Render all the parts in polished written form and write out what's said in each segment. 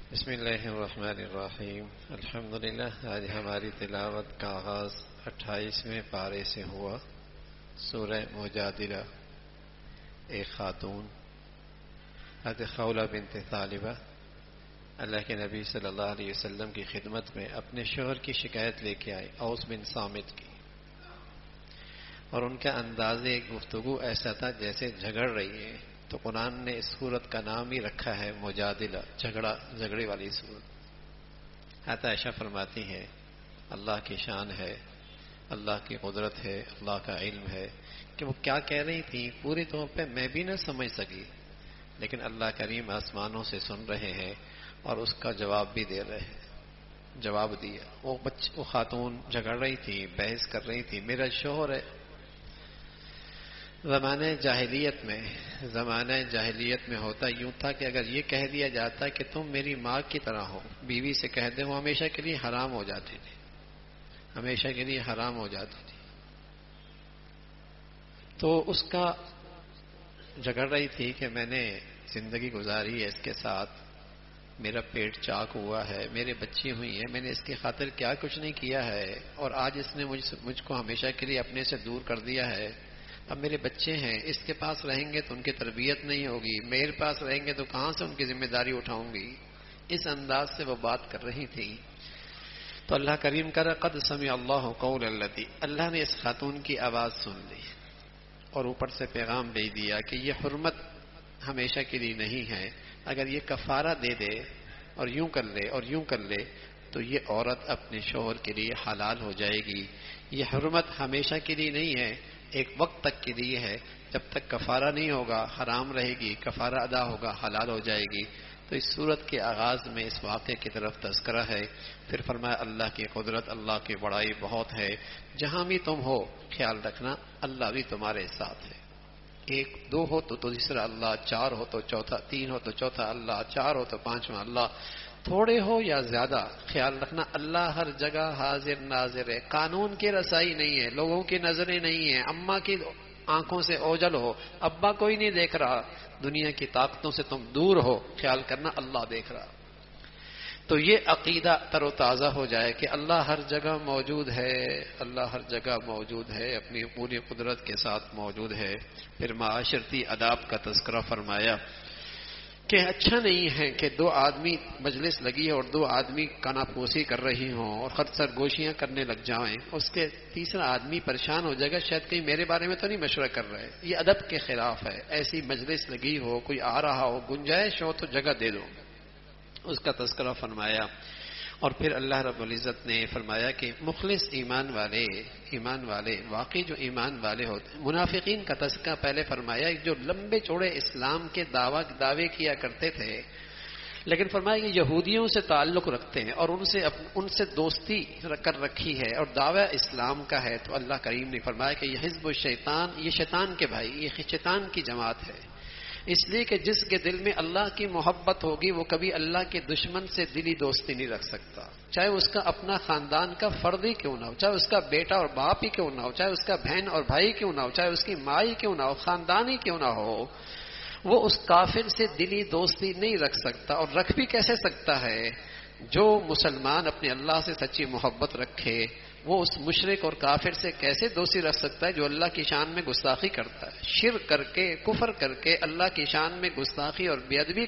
بسم اللہ الرحمن الرحیم الحمدللہ. آج ہماری تلاوت کا آغاز 28ویں پارے سے ہوا. سورہ مجادلہ. ایک خاتون حضرت خولہ بنت ثعلبہ اللہ کے نبی صلی اللہ علیہ وسلم کی خدمت میں اپنے شوہر کی شکایت لے کے آئے، اوس بن صامت کی، اور ان کا انداز گفتگو ایسا تھا جیسے جھگڑ رہی ہے. تو قرآن نے اس صورت کا نام ہی رکھا ہے مجادلہ، جھگڑے والی صورت. حضرت عائشہ فرماتی ہے اللہ کی شان ہے، اللہ کی قدرت ہے، اللہ کا علم ہے کہ وہ کیا کہہ رہی تھی پوری طور پہ میں بھی نہ سمجھ سکی، لیکن اللہ کریم آسمانوں سے سن رہے ہیں اور اس کا جواب بھی دے رہے ہیں. جواب دیا. وہ خاتون جھگڑ رہی تھی، بحث کر رہی تھی. میرا شوہر ہے. زمانہ جاہلیت میں ہوتا یوں تھا کہ اگر یہ کہہ دیا جاتا کہ تم میری ماں کی طرح ہو، بیوی سے کہہ دے، وہ ہمیشہ کے لیے حرام ہو جاتی تھی، ہمیشہ کے لیے حرام ہو جاتی تھی. تو اس کا جھگڑ رہی تھی کہ میں نے زندگی گزاری ہے اس کے ساتھ، میرا پیٹ چاک ہوا ہے، میرے بچی ہوئی ہیں، میں نے اس کی خاطر کیا کچھ نہیں کیا ہے، اور آج اس نے مجھ کو ہمیشہ کے لیے اپنے سے دور کر دیا ہے. اب میرے بچے ہیں، اس کے پاس رہیں گے تو ان کی تربیت نہیں ہوگی، میرے پاس رہیں گے تو کہاں سے ان کی ذمہ داری اٹھاؤں گی. اس انداز سے وہ بات کر رہی تھی. تو اللہ کریم کر قد سمع اللہ قول التی، اللہ نے اس خاتون کی آواز سن لی اور اوپر سے پیغام بھیج دیا کہ یہ حرمت ہمیشہ کے لیے نہیں ہے. اگر یہ کفارہ دے دے اور یوں کر لے اور یوں کر لے تو یہ عورت اپنے شوہر کے لیے حلال ہو جائے گی. یہ حرمت ہمیشہ کے لیے نہیں ہے، ایک وقت تک کے لیے ہے. جب تک کفارہ نہیں ہوگا حرام رہے گی، کفارہ ادا ہوگا حلال ہو جائے گی. تو اس صورت کے آغاز میں اس واقعے کی طرف تذکرہ ہے. پھر فرمایا اللہ کی قدرت، اللہ کی بڑائی بہت ہے. جہاں بھی تم ہو خیال رکھنا اللہ بھی تمہارے ساتھ ہے. ایک دو ہو تو تیسرا اللہ، چار ہو تو چوتھا، تین ہو تو چوتھا اللہ، چار ہو تو پانچواں اللہ. تھوڑے ہو یا زیادہ خیال رکھنا اللہ ہر جگہ حاضر ناظر ہے. قانون کی رسائی نہیں ہے، لوگوں کی نظریں نہیں ہیں. اماں کی آنکھوں سے اوجل ہو، ابا کوئی نہیں دیکھ رہا، دنیا کی طاقتوں سے تم دور ہو، خیال کرنا اللہ دیکھ رہا. تو یہ عقیدہ تر و تازہ ہو جائے کہ اللہ ہر جگہ موجود ہے، اللہ ہر جگہ موجود ہے، اپنی پوری قدرت کے ساتھ موجود ہے. پھر معاشرتی آداب کا تذکرہ فرمایا کہ اچھا نہیں ہے کہ دو آدمی مجلس لگی ہے اور دو آدمی کاناپوسی کر رہی ہوں اور خود سرگوشیاں کرنے لگ جائیں، اس کے تیسرا آدمی پریشان ہو جائے گا، شاید کہیں میرے بارے میں تو نہیں مشورہ کر رہے. یہ ادب کے خلاف ہے. ایسی مجلس لگی ہو، کوئی آ رہا ہو، گنجائش ہو تو جگہ دے دو. اس کا تذکرہ فرمایا. اور پھر اللہ رب العزت نے فرمایا کہ مخلص ایمان والے واقعی جو ایمان والے ہوتے ہیں. منافقین کا تذکرہ پہلے فرمایا جو لمبے چوڑے اسلام کے دعوے کیا کرتے تھے، لیکن فرمایا کہ یہودیوں سے تعلق رکھتے ہیں اور ان سے دوستی کر رکھی ہے اور دعویٰ اسلام کا ہے. تو اللہ کریم نے فرمایا کہ یہ حزب الشیطان، یہ شیطان کے بھائی، یہ شیطان کی جماعت ہے. اس لیے کہ جس کے دل میں اللہ کی محبت ہوگی وہ کبھی اللہ کے دشمن سے دلی دوستی نہیں رکھ سکتا، چاہے اس کا اپنا خاندان کا فرد ہی کیوں نہ ہو، چاہے اس کا بیٹا اور باپ ہی کیوں نہ ہو، چاہے اس کا بہن اور بھائی کیوں نہ ہو، چاہے اس کی ماں ہی کیوں نہ ہو، خاندان ہی کیوں نہ ہو. وہ اس کافر سے دلی دوستی نہیں رکھ سکتا. اور رکھ بھی کیسے سکتا ہے؟ جو مسلمان اپنے اللہ سے سچی محبت رکھے وہ اس مشرک اور کافر سے کیسے دوستی رکھ سکتا ہے جو اللہ کی شان میں گستاخی کرتا ہے، شرک کر کے، کفر کر کے اللہ کی شان میں گستاخی اور بے ادبی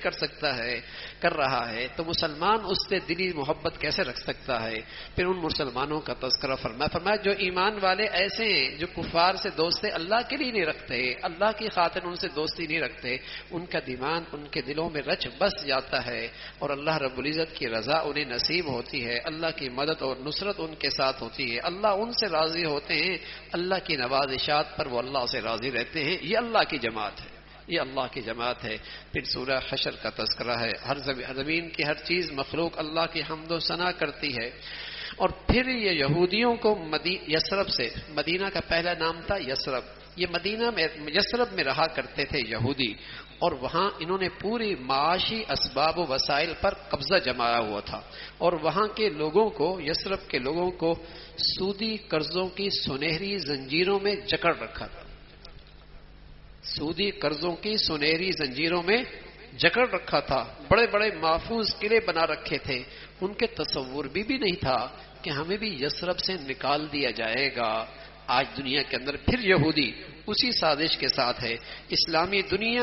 کر رہا ہے. تو مسلمان اس سے دلی محبت کیسے رکھ سکتا ہے؟ پھر ان مسلمانوں کا تذکرہ فرمایا جو ایمان والے ایسے ہیں جو کفار سے دوستی اللہ کے لیے نہیں رکھتے، اللہ کی خاطر ان سے دوستی نہیں رکھتے، ان کا دیوان ان کے دلوں میں رچ بس جاتا ہے اور اللہ رب العزت کی رضا انہیں نصیب ہوتی ہے، اللہ کی مدد اور نصرت ان کے ساتھ ہوتی ہے، اللہ ان سے راضی ہوتے ہیں، اللہ کی نوازشات پر وہ اللہ سے راضی رہتے ہیں. یہ اللہ کی جماعت ہے، یہ اللہ کی جماعت ہے. پھر سورہ حشر کا تذکرہ ہے. ہر زمین کی ہر چیز مخلوق اللہ کی حمد و ثنا کرتی ہے. اور پھر یہ یہودیوں کو یثرب سے، مدینہ کا پہلا نام تھا یثرب، یہ یثرب میں رہا کرتے تھے یہودی، اور وہاں انہوں نے پوری معاشی اسباب و وسائل پر قبضہ جمایا ہوا تھا، اور وہاں کے لوگوں کو، یثرب کے لوگوں کو سودی قرضوں کی سنہری زنجیروں میں جکڑ رکھا تھا. سودی قرضوں کی سنہری زنجیروں میں جکڑ رکھا تھا، بڑے بڑے محفوظ قلعے بنا رکھے تھے، ان کے تصور بھی نہیں تھا کہ ہمیں بھی یثرب سے نکال دیا جائے گا۔ آج دنیا کے اندر پھر یہودی اسی سازش کے ساتھ ہے، اسلامی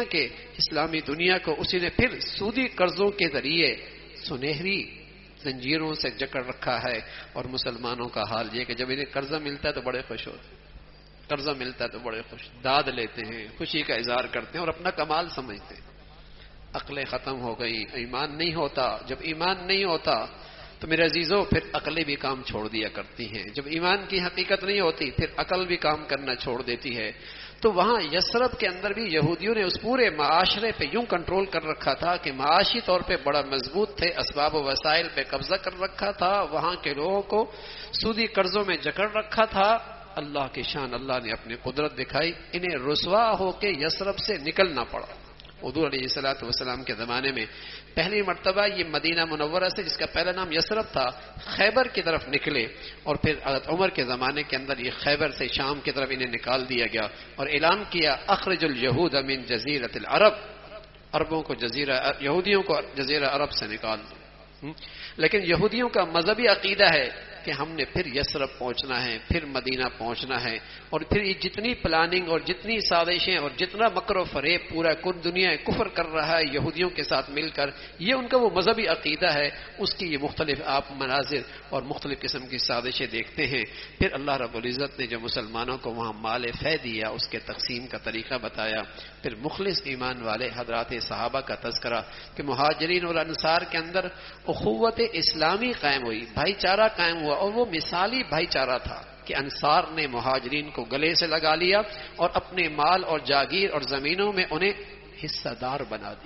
دنیا کو اسی نے پھر سودی قرضوں کے ذریعے سنہری زنجیروں سے جکڑ رکھا ہے۔ اور مسلمانوں کا حال یہ کہ جب انہیں قرضہ ملتا ہے تو بڑے خوش ہوتے ہیں، قرضہ ملتا ہے تو بڑے خوش داد لیتے ہیں، خوشی کا اظہار کرتے ہیں اور اپنا کمال سمجھتے ہیں۔ عقلیں ختم ہو گئی، ایمان نہیں ہوتا۔ جب ایمان نہیں ہوتا تو میرے عزیزوں پھر عقلیں بھی کام چھوڑ دیا کرتی ہیں۔ جب ایمان کی حقیقت نہیں ہوتی پھر عقل بھی کام کرنا چھوڑ دیتی ہے۔ تو وہاں یثرب کے اندر بھی یہودیوں نے اس پورے معاشرے پہ یوں کنٹرول کر رکھا تھا کہ معاشی طور پہ بڑا مضبوط تھے، اسباب و وسائل پہ قبضہ کر رکھا تھا، وہاں کے لوگوں کو سودی قرضوں میں جکڑ رکھا تھا۔ اللہ کی شان، اللہ نے اپنی قدرت دکھائی، انہیں رسوا ہو کے یثرب سے نکلنا پڑا۔ حضور علیہ الصلوۃ والسلام کے زمانے میں پہلی مرتبہ یہ مدینہ منورہ سے، جس کا پہلا نام یثرب تھا، خیبر کی طرف نکلے، اور پھر حضرت عمر کے زمانے کے اندر یہ خیبر سے شام کی طرف انہیں نکال دیا گیا اور اعلان کیا اخرج الیہود من جزیرۃ العرب، عربوں کو یہودیوں کو جزیرہ عرب سے نکال دو۔ لیکن یہودیوں کا مذہبی عقیدہ ہے کہ ہم نے پھر یثرب پہنچنا ہے، پھر مدینہ پہنچنا ہے، اور پھر یہ جتنی پلاننگ اور جتنی سازشیں اور جتنا مکر و فریب پورا کل دنیا کفر کر رہا ہے یہودیوں کے ساتھ مل کر، یہ ان کا وہ مذہبی عقیدہ ہے، اس کی یہ مختلف آپ مناظر اور مختلف قسم کی سازشیں دیکھتے ہیں۔ پھر اللہ رب العزت نے جو مسلمانوں کو وہاں مال فے دیا، اس کے تقسیم کا طریقہ بتایا، پھر مخلص ایمان والے حضرات صحابہ کا تذکرہ کہ مہاجرین اور انصار کے اندر اخوت اسلامی قائم ہوئی، بھائی چارہ قائم ہوا، اور وہ مثالی بھائی چارہ تھا کہ انصار نے مہاجرین کو گلے سے لگا لیا اور اپنے مال اور جاگیر اور زمینوں میں انہیں حصہ دار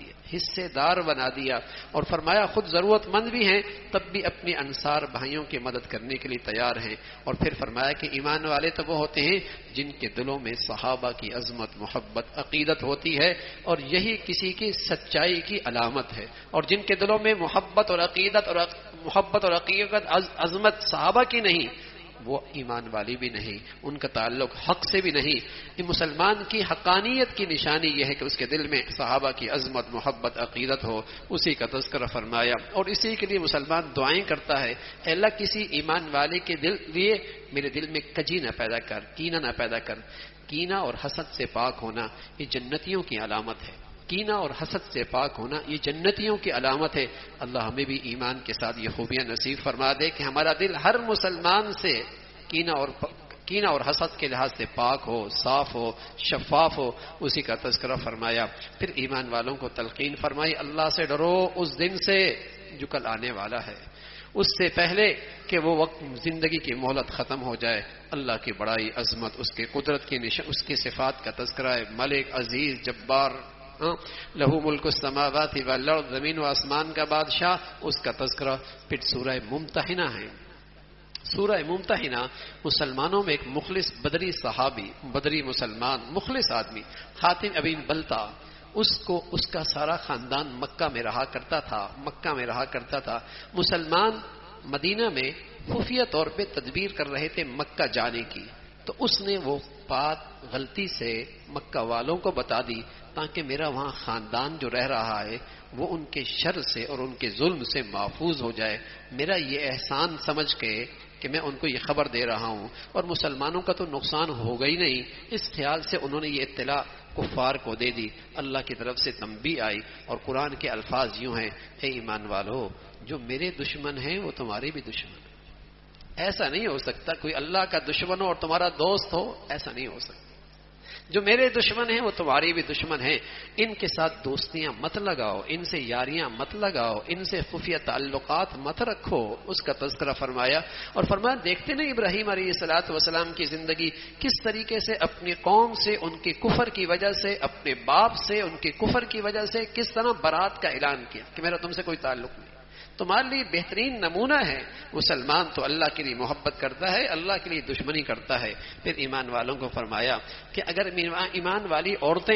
بنا دیا اور فرمایا خود ضرورت مند بھی ہیں تب بھی اپنی انصار بھائیوں کی مدد کرنے کے لیے تیار ہیں۔ اور پھر فرمایا کہ ایمان والے تو وہ ہوتے ہیں جن کے دلوں میں صحابہ کی عظمت، محبت، عقیدت ہوتی ہے، اور یہی کسی کی سچائی کی علامت ہے۔ اور جن کے دلوں میں محبت اور عقیدت عظمت صحابہ کی نہیں، وہ ایمان والی بھی نہیں، ان کا تعلق حق سے بھی نہیں۔ یہ مسلمان کی حقانیت کی نشانی یہ ہے کہ اس کے دل میں صحابہ کی عظمت، محبت، عقیدت ہو، اسی کا تذکرہ فرمایا۔ اور اسی کے لیے مسلمان دعائیں کرتا ہے، اے اللہ کسی ایمان والے کے لیے میرے دل میں کجی نہ پیدا کر، کینہ نہ پیدا کر۔ کینہ اور حسد سے پاک ہونا یہ جنتیوں کی علامت ہے، کینہ اور حسد سے پاک ہونا یہ جنتیوں کی علامت ہے۔ اللہ ہمیں بھی ایمان کے ساتھ یہ خوبیاں نصیب فرما دے کہ ہمارا دل ہر مسلمان سے کینہ اور حسد کے لحاظ سے پاک ہو، صاف ہو، شفاف ہو، اسی کا تذکرہ فرمایا۔ پھر ایمان والوں کو تلقین فرمائی، اللہ سے ڈرو اس دن سے جو کل آنے والا ہے، اس سے پہلے کہ وہ وقت زندگی کی مہلت ختم ہو جائے۔ اللہ کی بڑائی، عظمت، اس کے قدرت کی اس کی صفات کا تذکرہ ہے، ملک، عزیز، جبار، لہو ملک السماوات والارض، زمین و آسمان کا بادشاہ، اس کا تذکرہ۔ پھر سورہ ممتحنہ ہے، سورہ ممتحنہ مسلمانوں میں ایک مخلص بدری صحابی، بدری مسلمان مخلص آدمی حاتم ابن بلتا، اس کا سارا خاندان مکہ میں رہا کرتا تھا۔ مسلمان مدینہ میں خفیہ طور پہ تدبیر کر رہے تھے مکہ جانے کی، تو اس نے وہ بات غلطی سے مکہ والوں کو بتا دی تاکہ میرا وہاں خاندان جو رہ رہا ہے وہ ان کے شر سے اور ان کے ظلم سے محفوظ ہو جائے۔ میرا یہ احسان سمجھ کے کہ میں ان کو یہ خبر دے رہا ہوں، اور مسلمانوں کا تو نقصان ہوگا ہی نہیں، اس خیال سے انہوں نے یہ اطلاع کفار کو دے دی۔ اللہ کی طرف سے تنبیہ آئی اور قرآن کے الفاظ یوں ہیں، اے ایمان والو، جو میرے دشمن ہیں وہ تمہارے بھی دشمن ہیں۔ ایسا نہیں ہو سکتا کوئی اللہ کا دشمن ہو اور تمہارا دوست ہو، ایسا نہیں ہو سکتا۔ جو میرے دشمن ہیں وہ تمہاری بھی دشمن ہیں، ان کے ساتھ دوستیاں مت لگاؤ، ان سے یاریاں مت لگاؤ، ان سے خفیہ تعلقات مت رکھو، اس کا تذکرہ فرمایا۔ اور فرمایا دیکھتے نا ابراہیم علیہ الصلوۃ والسلام کی زندگی کس طریقے سے اپنی قوم سے، ان کے کفر کی وجہ سے، اپنے باپ سے ان کے کفر کی وجہ سے کس طرح برات کا اعلان کیا کہ میرا تم سے کوئی تعلق نہیں۔ تمہارے لیے بہترین نمونہ ہے، مسلمان تو اللہ کے لیے محبت کرتا ہے، اللہ کے لیے دشمنی کرتا ہے۔ پھر ایمان والوں کو فرمایا کہ اگر ایمان والی عورتیں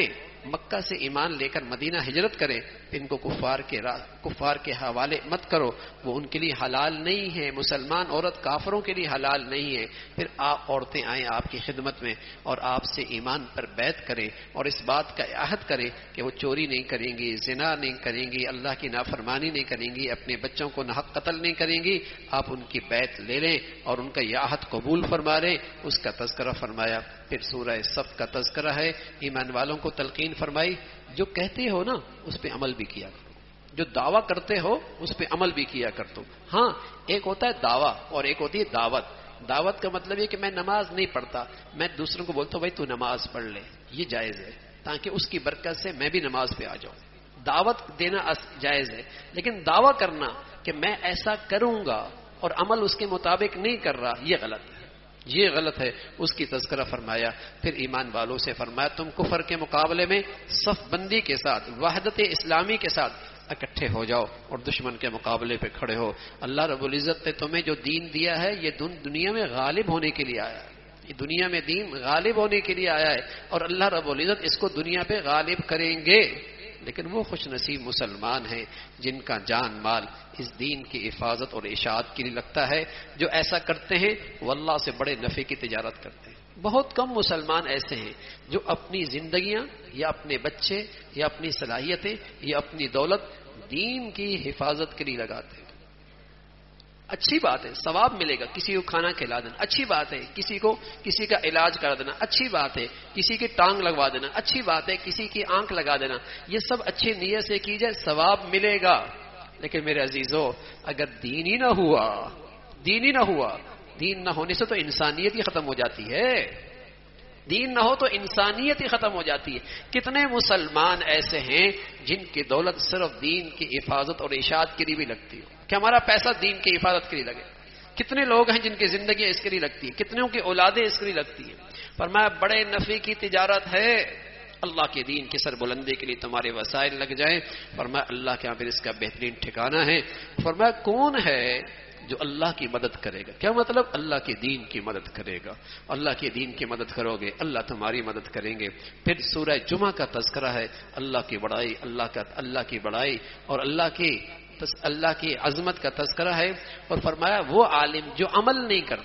مکہ سے ایمان لے کر مدینہ ہجرت کریں، ان کو کفار کے حوالے مت کرو، وہ ان کے لیے حلال نہیں ہے، مسلمان عورت کافروں کے لیے حلال نہیں ہے۔ پھر آپ عورتیں آئیں آپ کی خدمت میں اور آپ سے ایمان پر بیعت کریں اور اس بات کا عہد کریں کہ وہ چوری نہیں کریں گی، زنا نہیں کریں گی، اللہ کی نافرمانی نہیں کریں گی، اپنے بچوں کو ناحق قتل نہیں کریں گی۔ آپ ان کی بیعت لے لیں اور ان کا یہ عہد قبول فرما لیں، اس کا تذکرہ فرمایا۔ پھر سورہ صف کا تذکرہ ہے، ایمان والوں کو تلقین فرمائی، جو کہتے ہو نا اس پہ عمل بھی کیا کرو، جو دعویٰ کرتے ہو اس پہ عمل بھی کیا کر دو۔ ہاں ایک ہوتا ہے دعویٰ اور ایک ہوتی ہے دعوت۔ دعوت کا مطلب یہ کہ میں نماز نہیں پڑھتا، میں دوسروں کو بولتا ہوں بھائی تو نماز پڑھ لے، یہ جائز ہے تاکہ اس کی برکت سے میں بھی نماز پہ آ جاؤں۔ دعوت دینا جائز ہے، لیکن دعویٰ کرنا کہ میں ایسا کروں گا اور عمل اس کے مطابق نہیں کر رہا، یہ غلط ہے، یہ غلط ہے، اس کی تذکرہ فرمایا۔ پھر ایمان والوں سے فرمایا تم کفر کے مقابلے میں صف بندی کے ساتھ، وحدت اسلامی کے ساتھ اکٹھے ہو جاؤ اور دشمن کے مقابلے پہ کھڑے ہو۔ اللہ رب العزت نے تمہیں جو دین دیا ہے یہ دنیا میں غالب ہونے کے لیے آیا ہے، یہ دنیا میں دین غالب ہونے کے لیے آیا ہے اور اللہ رب العزت اس کو دنیا پہ غالب کریں گے۔ لیکن وہ خوش نصیب مسلمان ہیں جن کا جان مال اس دین کی حفاظت اور اشاعت کے لیے لگتا ہے، جو ایسا کرتے ہیں وہ اللہ سے بڑے نفع کی تجارت کرتے ہیں۔ بہت کم مسلمان ایسے ہیں جو اپنی زندگیاں یا اپنے بچے یا اپنی صلاحیتیں یا اپنی دولت دین کی حفاظت کے لیے لگاتے ہیں۔ اچھی بات ہے، ثواب ملے گا، کسی کو کھانا کھلا دینا اچھی بات ہے، کسی کا علاج کرا دینا اچھی بات ہے، کسی کی ٹانگ لگوا دینا اچھی بات ہے، کسی کی آنکھ لگا دینا، یہ سب اچھی نیت سے کی جائے ثواب ملے گا۔ لیکن میرے عزیزو اگر دین ہی نہ ہوا، دین نہ ہونے سے تو انسانیت ہی ختم ہو جاتی ہے، دین نہ ہو تو انسانیت ہی ختم ہو جاتی ہے۔ کتنے مسلمان ایسے ہیں جن کی دولت صرف دین کی حفاظت اور اشاعت کے لیے بھی لگتی ہو کہ ہمارا پیسہ دین کی حفاظت کے لیے لگے۔ کتنے لوگ ہیں جن کی زندگی اس کے لیے لگتی ہے، کتنوں کی اولادیں اس کے لیے لگتی ہیں۔ فرمایا بڑے نفع کی تجارت ہے، اللہ کے دین کی سربلندی کے لیے تمہارے وسائل لگ جائیں۔ فرمایا اللہ کے یہاں پھر اس کا بہترین ٹھکانہ ہے۔ فرمایا کون ہے جو اللہ کی مدد کرے گا؟ کیا مطلب؟ اللہ کے دین کی مدد کرے گا، اللہ کے دین کی مدد کرو گے اللہ تمہاری مدد کریں گے۔ پھر سورہ جمعہ کا تذکرہ ہے، اللہ کی بڑائی، اللہ کی بڑائی اور اللہ کی عظمت کا تذکرہ ہے۔ اور فرمایا وہ عالم جو عمل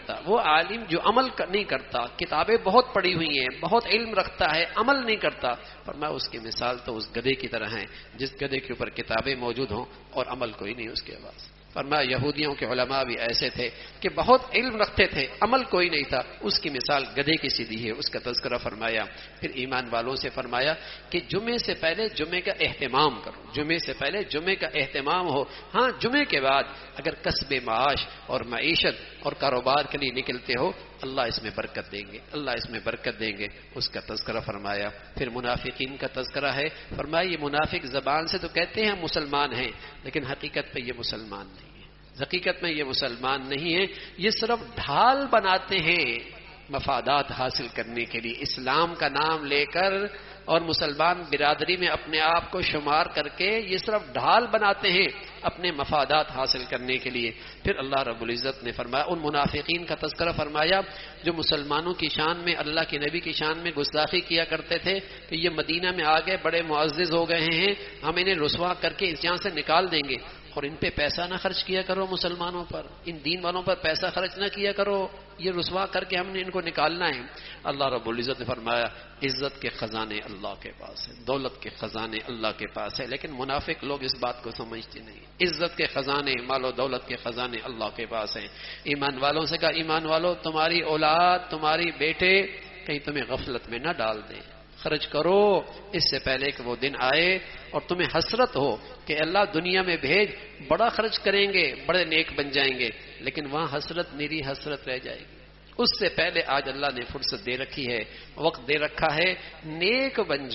نہیں کرتا، کتابیں بہت پڑھی ہوئی ہیں، بہت علم رکھتا ہے، عمل نہیں کرتا، فرمایا اس کی مثال تو اس گدھے کی طرح ہے جس گدھے کے اوپر کتابیں موجود ہوں اور عمل کوئی نہیں اس کے پاس۔ فرمایا یہودیوں کے علماء بھی ایسے تھے کہ بہت علم رکھتے تھے، عمل کوئی نہیں تھا، اس کی مثال گدھے کی سیدھی ہے، اس کا تذکرہ فرمایا۔ پھر ایمان والوں سے فرمایا کہ جمعے سے پہلے جمعے کا اہتمام کرو، جمعے سے پہلے جمعے کا اہتمام ہو۔ ہاں جمعے کے بعد اگر کسب معاش اور معیشت اور کاروبار کے لیے نکلتے ہو اللہ اس میں برکت دیں گے، اللہ اس میں برکت دیں گے، اس کا تذکرہ فرمایا۔ پھر منافقین کا تذکرہ ہے، فرمایا یہ منافق زبان سے تو کہتے ہیں مسلمان ہیں لیکن حقیقت پہ یہ مسلمان نہیں، حقیقت میں یہ مسلمان نہیں ہے، یہ صرف ڈھال بناتے ہیں مفادات حاصل کرنے کے لیے، اسلام کا نام لے کر اور مسلمان برادری میں اپنے آپ کو شمار کر کے یہ صرف ڈھال بناتے ہیں اپنے مفادات حاصل کرنے کے لیے۔ پھر اللہ رب العزت نے فرمایا ان منافقین کا تذکرہ فرمایا جو مسلمانوں کی شان میں، اللہ کے نبی کی شان میں گستاخی کیا کرتے تھے کہ یہ مدینہ میں آ گئے بڑے معزز ہو گئے ہیں، ہم انہیں رسوا کر کے اس جہاں سے نکال دیں گے، اور ان پہ پیسہ نہ خرچ کیا کرو، مسلمانوں پر، ان دین والوں پر پیسہ خرچ نہ کیا کرو، یہ رسوا کر کے ہم نے ان کو نکالنا ہے۔ اللہ رب العزت نے فرمایا عزت کے خزانے اللہ کے پاس ہیں، دولت کے خزانے اللہ کے پاس ہے، لیکن منافق لوگ اس بات کو سمجھتے نہیں۔ عزت کے خزانے، مال و دولت کے خزانے اللہ کے پاس ہیں۔ ایمان والوں سے کہا ایمان والوں تمہاری اولاد، تمہاری بیٹے کہیں تمہیں غفلت میں نہ ڈال دیں، خرچ کرو اس سے پہلے کہ وہ دن آئے اور تمہیں حسرت ہو کہ اللہ دنیا میں بھیج، بڑا خرچ کریں گے، بڑے نیک بن جائیں گے، لیکن وہاں حسرت میری حسرت رہ جائے گی۔ اس سے پہلے آج اللہ نے فرصت دے رکھی ہے، وقت دے رکھا ہے، نیک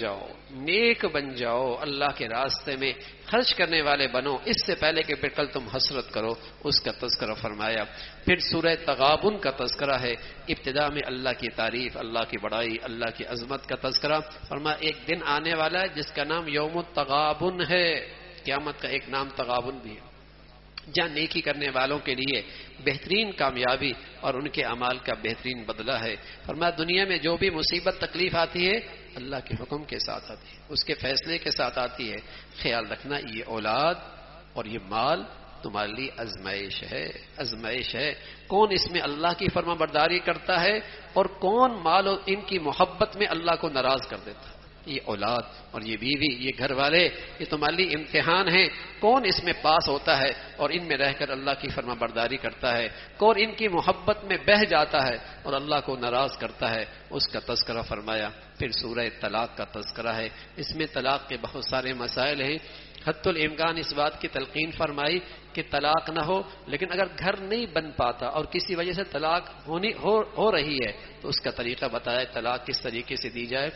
بن جاؤ، اللہ کے راستے میں خرچ کرنے والے بنو، اس سے پہلے کہ پھر کل تم حسرت کرو، اس کا تذکرہ فرمایا۔ پھر سورہ تغابن کا تذکرہ ہے، ابتدا میں اللہ کی تعریف، اللہ کی بڑائی، اللہ کی عظمت کا تذکرہ فرمایا۔ ایک دن آنے والا ہے جس کا نام یوم التغابن ہے، قیامت کا ایک نام تغابن بھی ہے۔ جہاں نیکی کرنے والوں کے لیے بہترین کامیابی اور ان کے اعمال کا بہترین بدلہ ہے۔ فرمایا دنیا میں جو بھی مصیبت تکلیف آتی ہے اللہ کے حکم کے ساتھ آتی ہے، اس کے فیصلے کے ساتھ آتی ہے۔ خیال رکھنا یہ اولاد اور یہ مال تمہارے لیے آزمائش ہے، آزمائش ہے۔ کون اس میں اللہ کی فرما برداری کرتا ہے اور کون مال اور ان کی محبت میں اللہ کو ناراض کر دیتا ہے۔ یہ اولاد اور یہ بیوی، یہ گھر والے، یہ تمہارے لیے امتحان ہیں۔ کون اس میں پاس ہوتا ہے اور ان میں رہ کر اللہ کی فرما برداری کرتا ہے، کون ان کی محبت میں بہہ جاتا ہے اور اللہ کو ناراض کرتا ہے، اس کا تذکرہ فرمایا۔ پھر سورہ طلاق کا تذکرہ ہے، اس میں طلاق کے بہت سارے مسائل ہیں۔ حتی الامکان اس بات کی تلقین فرمائی کہ طلاق نہ ہو، لیکن اگر گھر نہیں بن پاتا اور کسی وجہ سے طلاق ہو رہی ہے تو اس کا طریقہ بتایا، طلاق کس طریقے سے دی جائے۔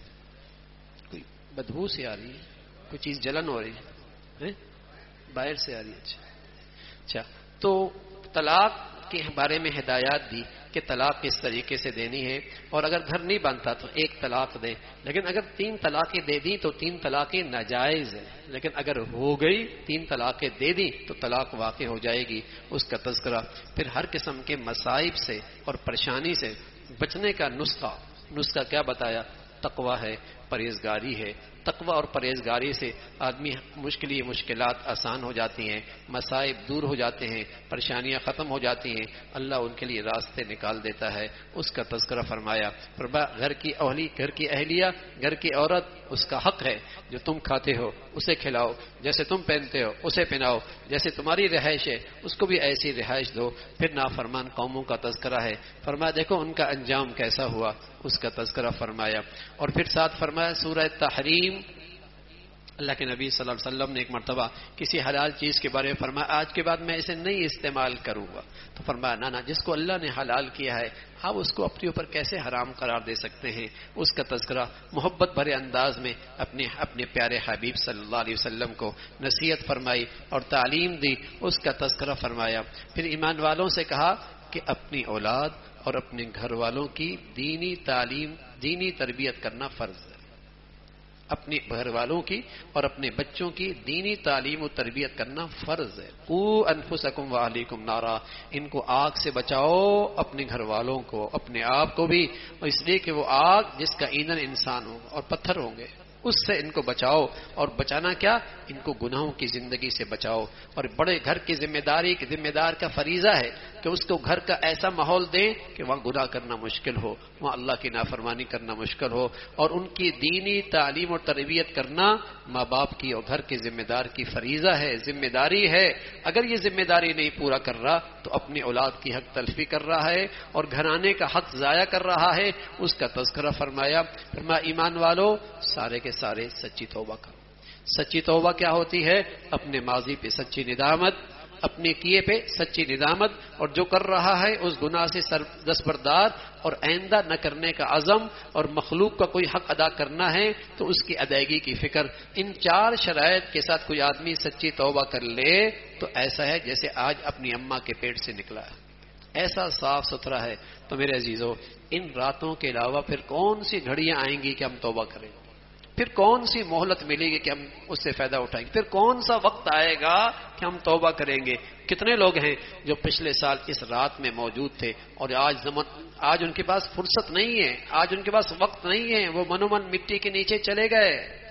کوئی بدبو سے آ رہی ہے، کوئی چیز جلن ہو رہی ہے، باہر سے آ رہی ہے۔ اچھا، تو طلاق کے بارے میں ہدایات دی کہ طلاق کس طریقے سے دینی ہے، اور اگر گھر نہیں بنتا تو ایک طلاق دے، لیکن اگر 3 طلاقیں دے دی تو 3 طلاقیں ناجائز ہیں، لیکن اگر ہو گئی 3 طلاقیں دے دی تو طلاق واقع ہو جائے گی، اس کا تذکرہ۔ پھر ہر قسم کے مصائب سے اور پریشانی سے بچنے کا نسخہ کیا بتایا؟ تقوی ہے، پرہیزگاری ہے۔ تقوی اور پرہیزگاری سے آدمی مشکلات آسان ہو جاتی ہیں، مصائب دور ہو جاتے ہیں، پریشانیاں ختم ہو جاتی ہیں، اللہ ان کے لیے راستے نکال دیتا ہے، اس کا تذکرہ فرمایا۔ گھر کی اہلیہ، گھر کی عورت، اس کا حق ہے جو تم کھاتے ہو اسے کھلاؤ، جیسے تم پہنتے ہو اسے پہناؤ، جیسے تمہاری رہائش ہے اس کو بھی ایسی رہائش دو۔ پھر نافرمان قوموں کا تذکرہ ہے، فرمایا دیکھو ان کا انجام کیسا ہوا، اس کا تذکرہ فرمایا۔ اور پھر ساتھ فرمایا سورہ تحریم، اللہ کے نبی صلی اللہ علیہ وسلم نے ایک مرتبہ کسی حلال چیز کے بارے میں فرمایا آج کے بعد میں اسے نہیں استعمال کروں گا، تو فرمایا نہ جس کو اللہ نے حلال کیا ہے آپ اس کو اپنے اوپر کیسے حرام قرار دے سکتے ہیں، اس کا تذکرہ محبت بھرے انداز میں اپنے پیارے حبیب صلی اللہ علیہ وسلم کو نصیحت فرمائی اور تعلیم دی، اس کا تذکرہ فرمایا۔ پھر ایمان والوں سے کہا کہ اپنی اولاد اور اپنے گھر والوں کی دینی تربیت کرنا فرض ہے، اپنے گھر والوں کی اور اپنے بچوں کی دینی تعلیم و تربیت کرنا فرض ہے۔ قوا انفسکم واہلیکم نارا، ان کو آگ سے بچاؤ، اپنے گھر والوں کو، اپنے آپ کو بھی، اور اس لیے کہ وہ آگ جس کا ایندھن انسان ہوگا اور پتھر ہوں گے، اس سے ان کو بچاؤ۔ اور بچانا کیا؟ ان کو گناہوں کی زندگی سے بچاؤ۔ اور بڑے گھر کی ذمہ دار کا فریضہ ہے کہ اس کو گھر کا ایسا ماحول دیں کہ وہاں گناہ کرنا مشکل ہو، وہاں اللہ کی نافرمانی کرنا مشکل ہو، اور ان کی دینی تعلیم اور تربیت کرنا ماں باپ کی اور گھر کے ذمہ دار کی فریضہ ہے، ذمہ داری ہے۔ اگر یہ ذمہ داری نہیں پورا کر رہا تو اپنی اولاد کی حق تلفی کر رہا ہے اور گھرانے کا حق ضائع کر رہا ہے، اس کا تذکرہ فرمایا۔ ایمان والو سارے کے سارے سچی توبہ کرو۔ سچی توبہ کیا ہوتی ہے؟ اپنے ماضی پہ سچی ندامت، اپنے کیے پہ سچی ندامت، اور جو کر رہا ہے اس گناہ سے دستبردار اور آئندہ نہ کرنے کا عزم، اور مخلوق کا کوئی حق ادا کرنا ہے تو اس کی ادائیگی کی فکر۔ ان 4 شرائط کے ساتھ کوئی آدمی سچی توبہ کر لے تو ایسا ہے جیسے آج اپنی اماں کے پیٹ سے نکلا ہے، ایسا صاف ستھرا ہے۔ تو میرے عزیزو، ان راتوں کے علاوہ پھر کون سی گھڑیاں آئیں گی کہ ہم توبہ کریں، پھر کون سی مہلت ملے گی کہ ہم اس سے فائدہ اٹھائیں گے، پھر کون سا وقت آئے گا کہ ہم توبہ کریں گے۔ کتنے لوگ ہیں جو پچھلے سال اس رات میں موجود تھے اور آج ان کے پاس فرصت نہیں ہے، آج ان کے پاس وقت نہیں ہے، وہ منومن مٹی کے نیچے چلے گئے۔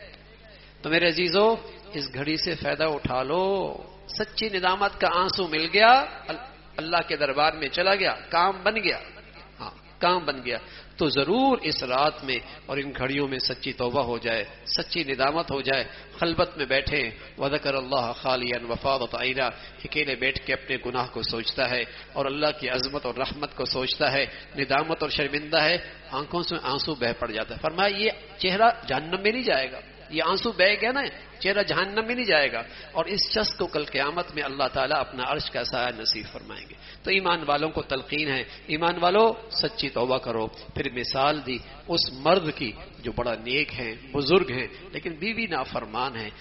تو میرے عزیزو، اس گھڑی سے فائدہ اٹھا لو، سچی ندامت کا آنسو مل گیا، اللہ کے دربار میں چلا گیا، کام بن گیا، کام بن گیا۔ تو ضرور اس رات میں اور ان گھڑیوں میں سچی توبہ ہو جائے، سچی ندامت ہو جائے، خلوت میں بیٹھے، وذکر اللہ خالیا وفاضت عینا، اکیلے بیٹھ کے اپنے گناہ کو سوچتا ہے اور اللہ کی عظمت اور رحمت کو سوچتا ہے، ندامت اور شرمندہ ہے، آنکھوں سے آنسو بہ پڑ جاتا ہے۔ فرمایا یہ چہرہ جہنم میں نہیں جائے گا، یہ آنسو بہ گیا نا، چہرہ جہنم میں نہیں جائے گا، اور اس شخص کو کل قیامت میں اللہ تعالیٰ اپنا عرش کا سایہ نصیب فرمائیں گے۔ تو ایمان والوں کو تلقین ہے، ایمان والوں سچی توبہ کرو۔ پھر مثال دی اس مرد کی جو بڑا نیک ہیں، بزرگ ہیں، لیکن بیوی نافرمان ہے،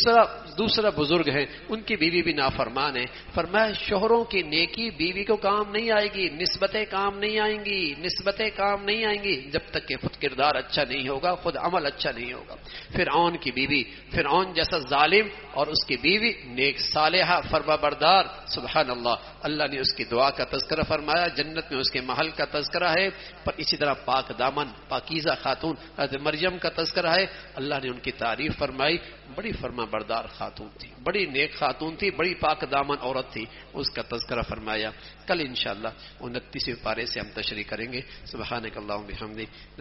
دوسرا بزرگ ہے، ان کی بیوی بھی نافرمان ہے۔ فرمایا شوہروں کی نیکی بیوی کو کام نہیں آئے گی، نسبتیں کام نہیں آئیں گی، نسبتیں کام نہیں آئیں گی جب تک کہ خود کردار اچھا نہیں ہوگا، خود عمل اچھا نہیں ہوگا۔ پھر فرعون کی بیوی، فرعون جیسا ظالم اور اس کی بیوی نیک صالحہ فرما بردار، سبحان اللہ، اللہ نے اس کی دعا کا تذکرہ فرمایا، جنت میں اس کے محل کا تذکرہ ہے، پر اسی طرح پاک دامن پاکیزہ خاتون حضرت مریم کا تذکرہ ہے، اللہ نے ان کی تعریف فرمائی، بڑی فرما بردار خاتون تھی، بڑی نیک خاتون تھی، بڑی پاک دامن عورت تھی، اس کا تذکرہ فرمایا۔ کل انشاءاللہ 29ویں پارے سے ہم تشریح کریں گے۔ سبحانک اللہم بحمدک۔